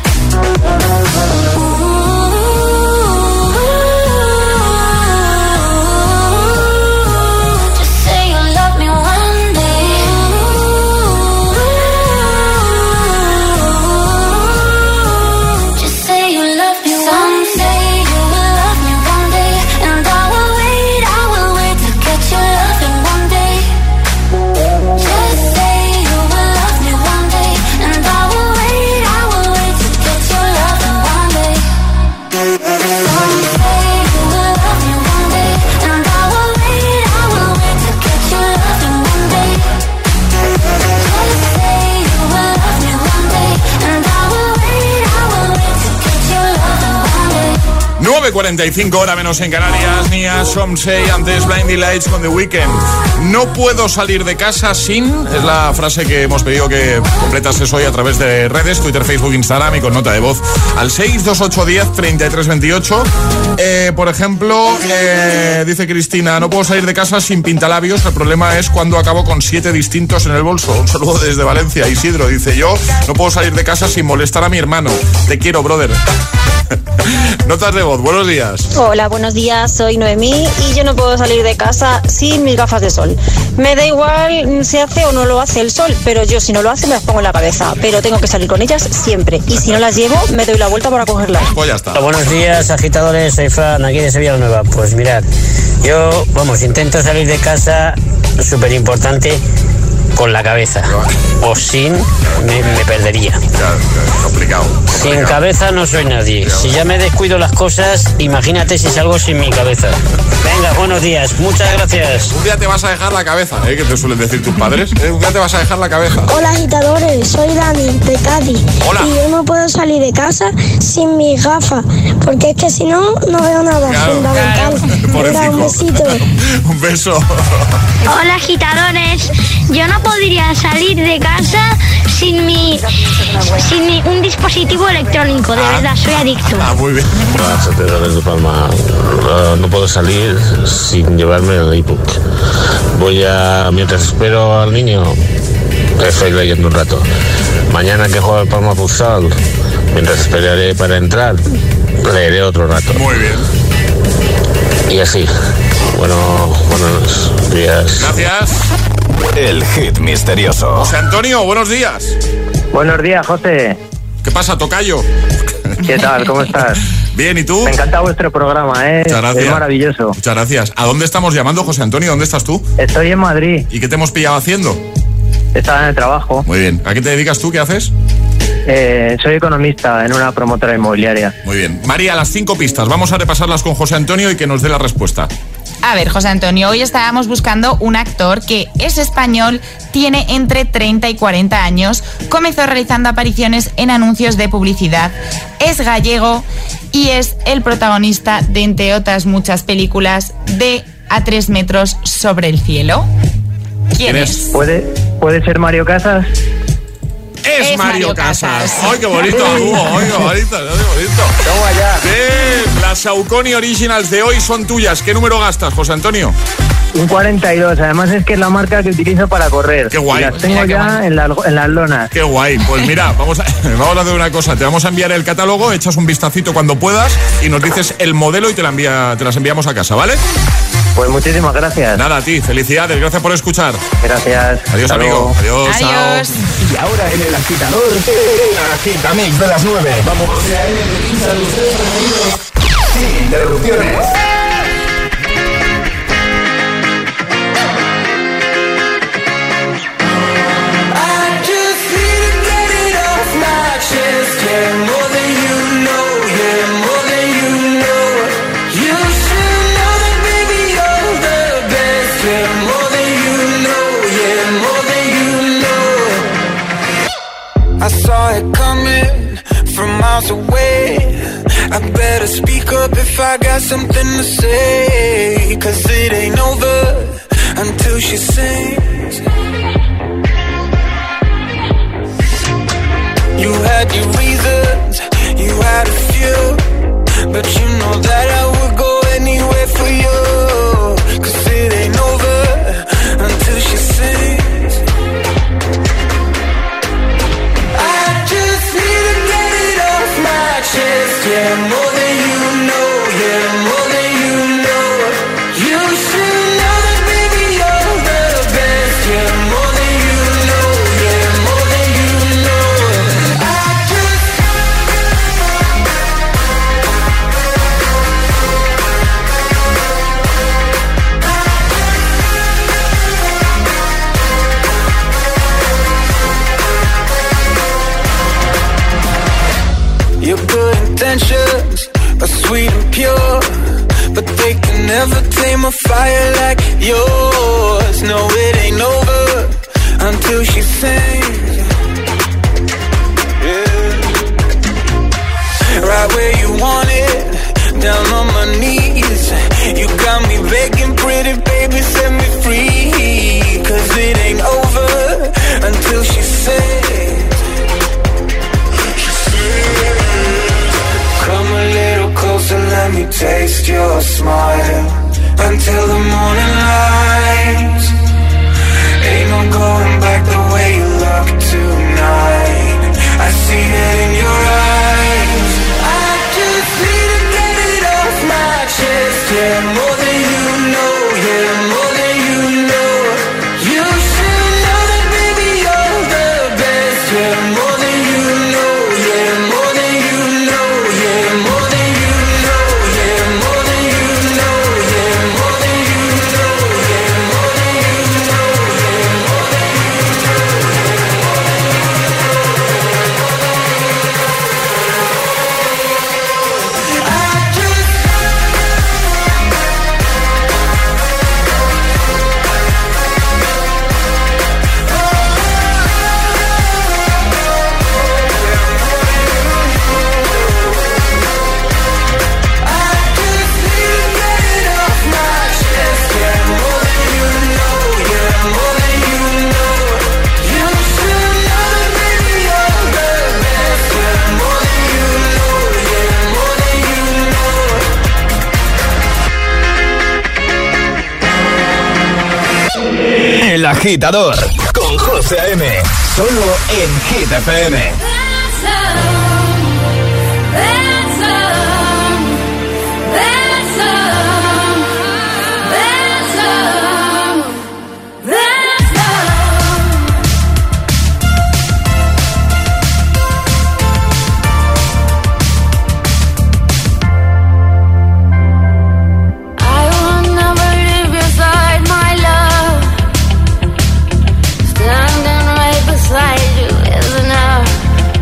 cuarenta y cinco, hora menos en Canarias. Nia, Somsey, antes Blinding Lights con The Weeknd. No puedo salir de casa sin, es la frase que hemos pedido que completases hoy a través de redes, Twitter, Facebook, Instagram y con nota de voz al seis dos ocho uno cero treinta y tres veintiocho. Eh, por ejemplo, eh, dice Cristina, no puedo salir de casa sin pintalabios, el problema es cuando acabo con siete distintos en el bolso. Un saludo desde Valencia. Isidro dice, yo no puedo salir de casa sin molestar a mi hermano. Te quiero, brother. Notas de voz, buenos días. Hola, buenos días, soy Noemí y yo no puedo salir de casa sin mis gafas de sol. Me da igual si hace o no lo hace el sol, pero yo si no lo hace me las pongo en la cabeza, pero tengo que salir con ellas siempre y si no las llevo me doy la vuelta para cogerlas. Pues ya está. Hola, buenos días, agitadores, soy Fran, aquí de Sevilla Nueva. Pues mirad, yo, vamos, intento salir de casa, súper importante, con la cabeza, o sin me, me perdería. Claro, claro, complicado, complicado. Sin cabeza no soy nadie. Si ya me descuido las cosas, imagínate si salgo sin mi cabeza. Venga, buenos días, muchas gracias. Un día te vas a dejar la cabeza, ¿eh? Que te suelen decir tus padres. ¿Eh? Un día te vas a dejar la cabeza. Hola, agitadores, soy Dani, de Cádiz. Hola. Y yo no puedo salir de casa sin mis gafas, porque es que si no, no veo nada. Claro, fundamental. claro. Venga, un besito. Un beso. Hola, agitadores. Yo no podría salir de casa sin mi sin mi, un dispositivo electrónico, de ah. verdad, soy agitador. Ah, muy bien. Hola, agitadores de Palma. No, no puedo salir sin llevarme el ebook. Voy a, mientras espero al niño, estoy leyendo un rato. Mañana que juega el Palma Futsal, mientras esperaré para entrar, leeré otro rato. Muy bien. Y así. Bueno, buenos días. Gracias. El hit misterioso. José Antonio, buenos días. Buenos días, José. ¿Qué pasa, tocayo? ¿Qué tal? ¿Cómo estás? Bien, ¿y tú? Me encanta vuestro programa, ¿eh? Muchas gracias. Es maravilloso. Muchas gracias. ¿A dónde estamos llamando, José Antonio? ¿Dónde estás tú? Estoy en Madrid. ¿Y qué te hemos pillado haciendo? Estaba en el trabajo. Muy bien. ¿A qué te dedicas tú? ¿Qué haces? Eh, soy economista en una promotora inmobiliaria. Muy bien. María, las cinco pistas. Vamos a repasarlas con José Antonio y que nos dé la respuesta. A ver, José Antonio, hoy estábamos buscando un actor que es español, tiene entre treinta y cuarenta años, comenzó realizando apariciones en anuncios de publicidad, es gallego y es el protagonista de, entre otras muchas películas, de A tres metros sobre el cielo. ¿Quién es? ¿Puede, ¿Puede ser Mario Casas? Es, es Mario, Mario Casas. Casas. ¡Ay, qué bonito, Hugo! ¡Ay, qué bonito! ¡Qué bonito! Toma ya. Bien, las Saucony Originals de hoy son tuyas. ¿Qué número gastas, José Antonio? Un cuarenta y dos, además es que es la marca que utilizo para correr. Qué guay. Y las Pues tengo mira, qué ya bueno. en, la, en las lonas. Qué guay. Pues mira, vamos a, vamos a hacer una cosa. Te vamos a enviar el catálogo, echas un vistacito cuando puedas y nos dices el modelo y te, la envía, te las enviamos a casa, ¿vale? Pues muchísimas gracias. Nada, a ti. Felicidades. Gracias por escuchar. Gracias. Adiós, Hasta amigo. luego. Adiós. Adiós. Y ahora en el agitador, el agitamix de las nueve. Vamos a sin interrupciones. I saw it coming from miles away. I better speak up if I got something to say. Cause it ain't over until she sings. You had your reasons, you had a few, but you know that I would go anywhere for you. Cause it ain't over until she sings. Yeah, more than you know, yeah, more than you know. You should know that, baby, you're the best. Yeah, more than you know, yeah, more than you know. I just your good intentions are sweet and pure, but they can never tame a fire like yours. No, it ain't over until she sings. Yeah. Right where you want it, down on my knees. You got me begging, pretty baby, set me free. Cause it ain't over until she sings. Come a little closer, let me taste your smile. Until the morning light. Ain't no going back the way you look tonight. I see it in your eyes. I just need to get it off my chest. Yeah, more than you know, yeah, more than you know. You should know that, baby, you're the best. Yeah, more than you know, yeah, more than you know, yeah, more than you know, yeah, more than you know, yeah, more than you know, yeah, more than you know, yeah, more than El agitador con José A.M. Solo en Hit F M. Standing right beside you is enough.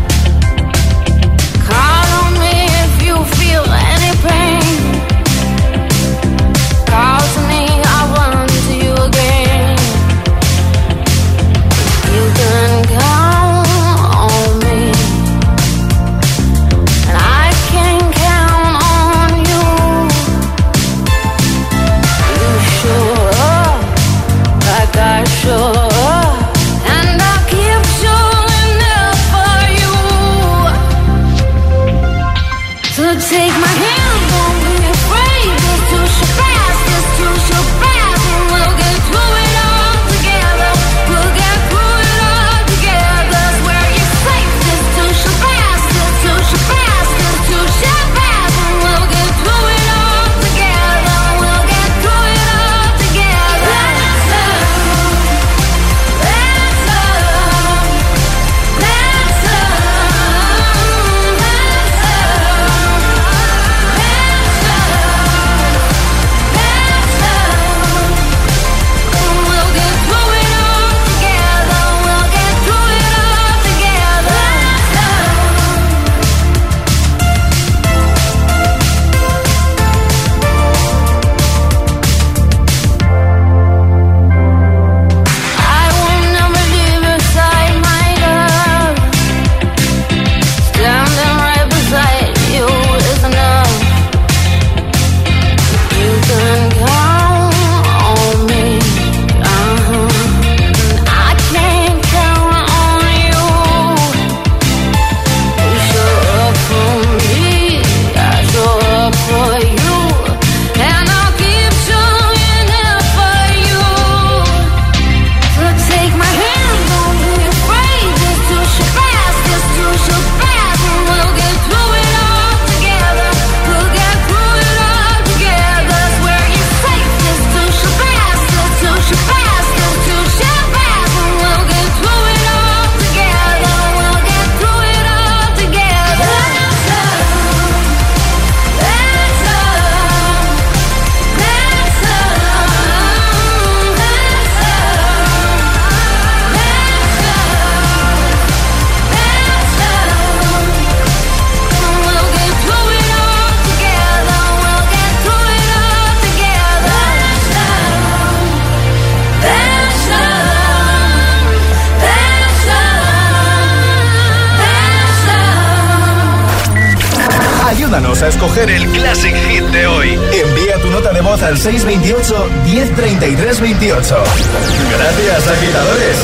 escoger el Classic Hit de hoy. Envía tu nota de voz al seis veintiocho, diez treinta y tres veintiocho. Gracias, agitadores.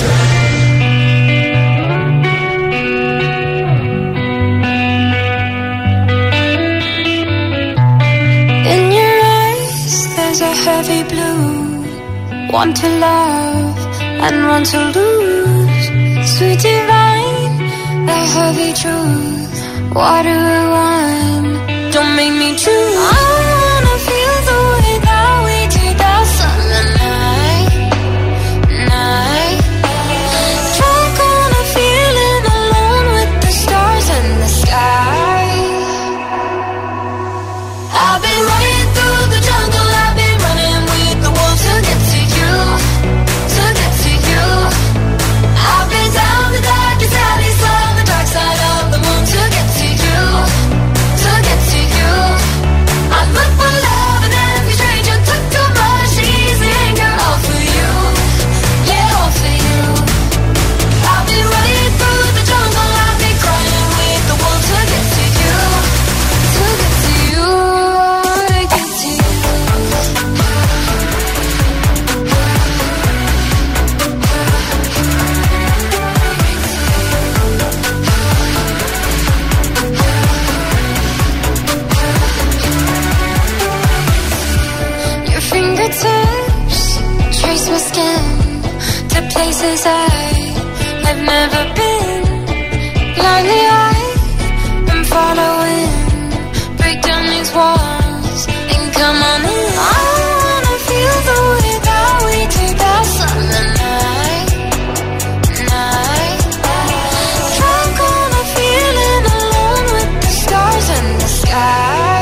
In your eyes there's a heavy blue. One to love and one to lose. Sweet divine, a heavy truth. Water or wine, don't make me choose. I wanna feel the way that we did that summer night, night. Drunk on a feeling, alone with the stars in the sky. I've been running through the jungle, I've been running with the wolves to get to you, to get to you. I've been down the darkest alleys on the dark side of the moon to get to you, to get to you. I look for love and every stranger took too much easy anger, all for you, yeah, all for you. I've been running through the jungle, I've been crying with the wolves to get to you, to get to you, to get to you. Your fingertips trace my skin to places I've never been. Blindly I've following, break down these walls and come on in. I wanna feel the way that we did that summer night, night. Drunk on a feeling, alone with the stars in the sky.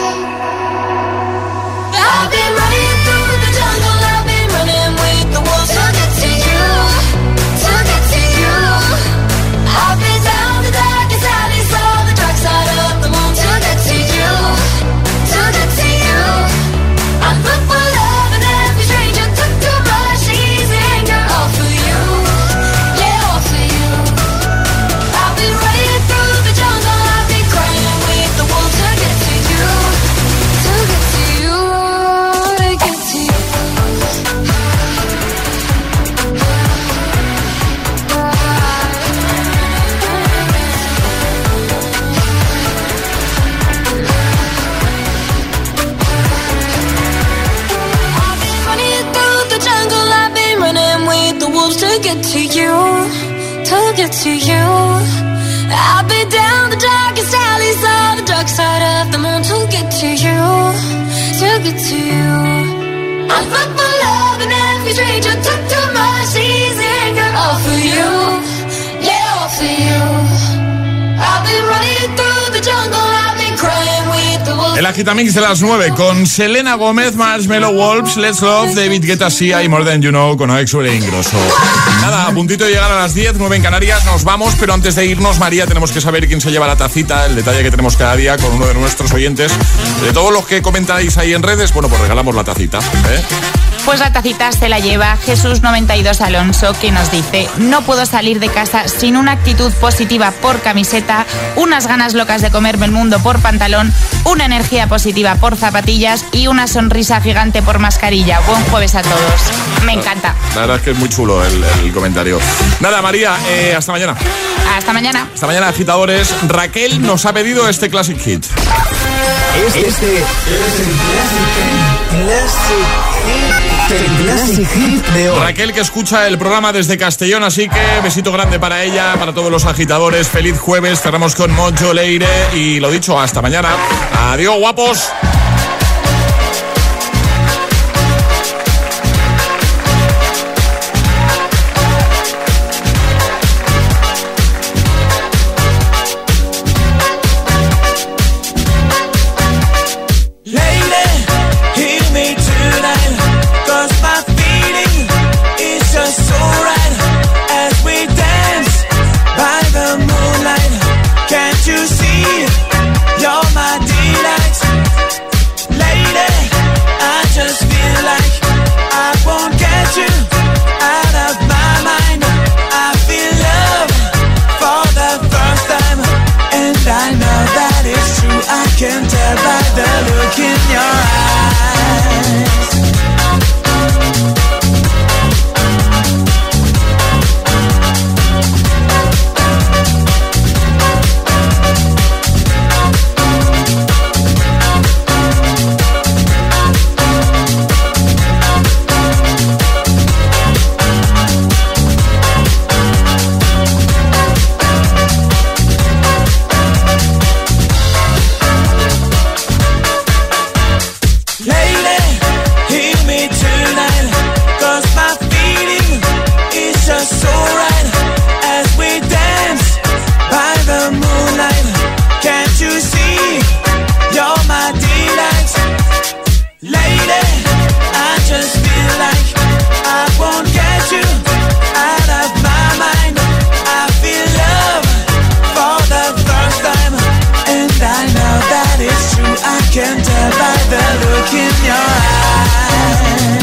I've been running through the jungle, I've been running with the wolves to get to you, to get to you. I've been down the darkest alleys, on the dark side of the moon to get to you, to get to you. I look for love and every stranger took too much easy anger, all for you, yeah, all for you. I've been running through the jungle, I've been crying with the wolves to get to you, to get to you, to get to you. I've been running through the jungle, I've been running with the wolves to get to you, to get to you. I've been down the darkest alleys, on the dark side of the moon to get to you, to get to you. I look for love and every stranger took too much easy anger, all for you, yeah, all for you. I've been running through the jungle, I've been crying with the wolves. El Agitamix de las nueve con Selena Gómez, Marshmello Wolves, Let's Love, David Guetta, Sia y More Than You Know con Axel Ingrosso. Nada, a puntito de llegar a las diez, nueve en Canarias, nos vamos, pero antes de irnos, María, tenemos que saber quién se lleva la tacita, el detalle que tenemos cada día con uno de nuestros oyentes. De todos los que comentáis ahí en redes, bueno, pues regalamos la tacita, ¿eh? Pues la tacita se la lleva Jesús noventa y dos Alonso, que nos dice: no puedo salir de casa sin una actitud positiva por camiseta, unas ganas locas de comerme el mundo por pantalón, una energía positiva por zapatillas y una sonrisa gigante por mascarilla. Buen jueves a todos. Me encanta. La verdad es que es muy chulo el, el comentario. Nada, María, eh, hasta mañana. Hasta mañana. Hasta mañana, agitadores. Raquel nos ha pedido este Classic Hit. Este, este es el Classic Hit. El Classic Hit de hoy. Raquel, que escucha el programa desde Castellón, así que besito grande para ella, para todos los agitadores. Feliz jueves, cerramos con Mojo Leire y lo dicho, hasta mañana. Adiós, guapos. You're my delight. tell by the look in your eyes.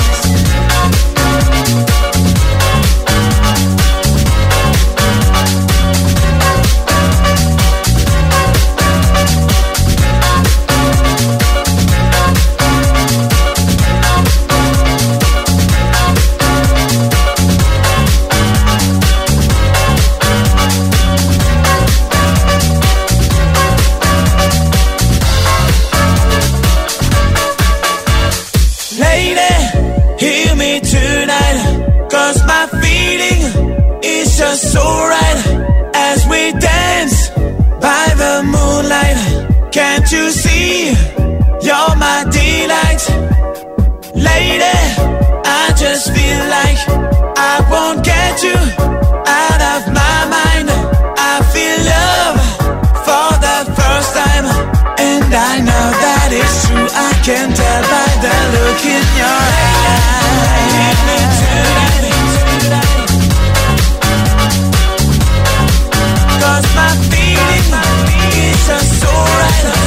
Just so right as we dance by the moonlight. Can't you see you're my delight? Lady, I just feel like I won't get you out of my mind. I feel love for the first time, and I know that it's true. I can tell by the look in your eyes. Give me tonight. Cause my feeling is just so right.